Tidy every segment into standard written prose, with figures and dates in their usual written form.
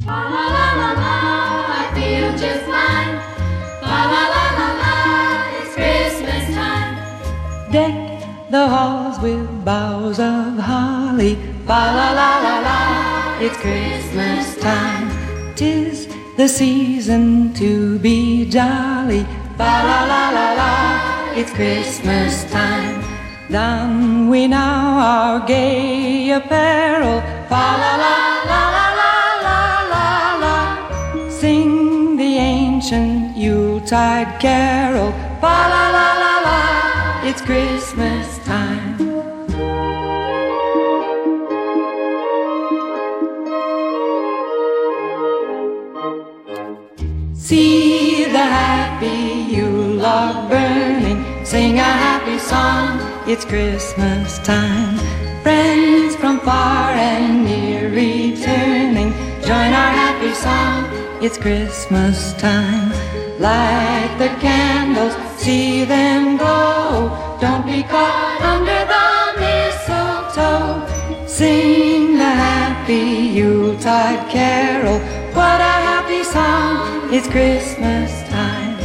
La la la la la, I feel just fine. La la la la la, it's Christmas time. Deck the halls with boughs of holly. Fa la la la la, it's Christmas time. 'Tis the season to be jolly. Fa la la la la, it's Christmas time. Don we now our gay apparel. Fa la la la la la la la la. Sing the ancient Yuletide carol. Fa la la la la, it's Christmas time. See the happy Yule log burning, sing a happy song, it's Christmas time. Friends from far and near returning, join our happy song, it's Christmas time. Light the candles, see them glow, don't be caught under the mistletoe. Sing the happy Yuletide carol, what a happy song, it's Christmas time.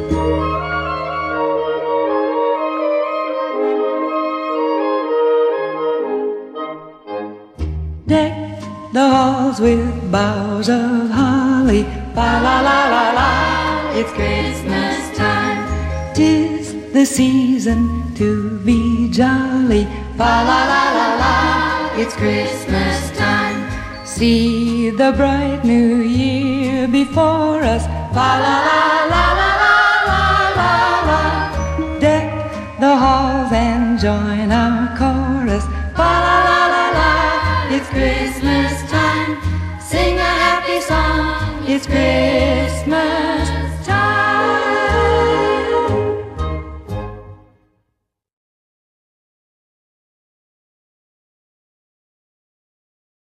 Deck the halls with boughs of holly. Fa la la la la, it's Christmas time. 'Tis the season to be jolly. Fa la la la la, it's Christmas time. See the bright new year before us. Fa la la la la la la la la. Deck the halls and join our chorus. Fa la la la la, it's Christmas time. Sing a happy song, it's Christmas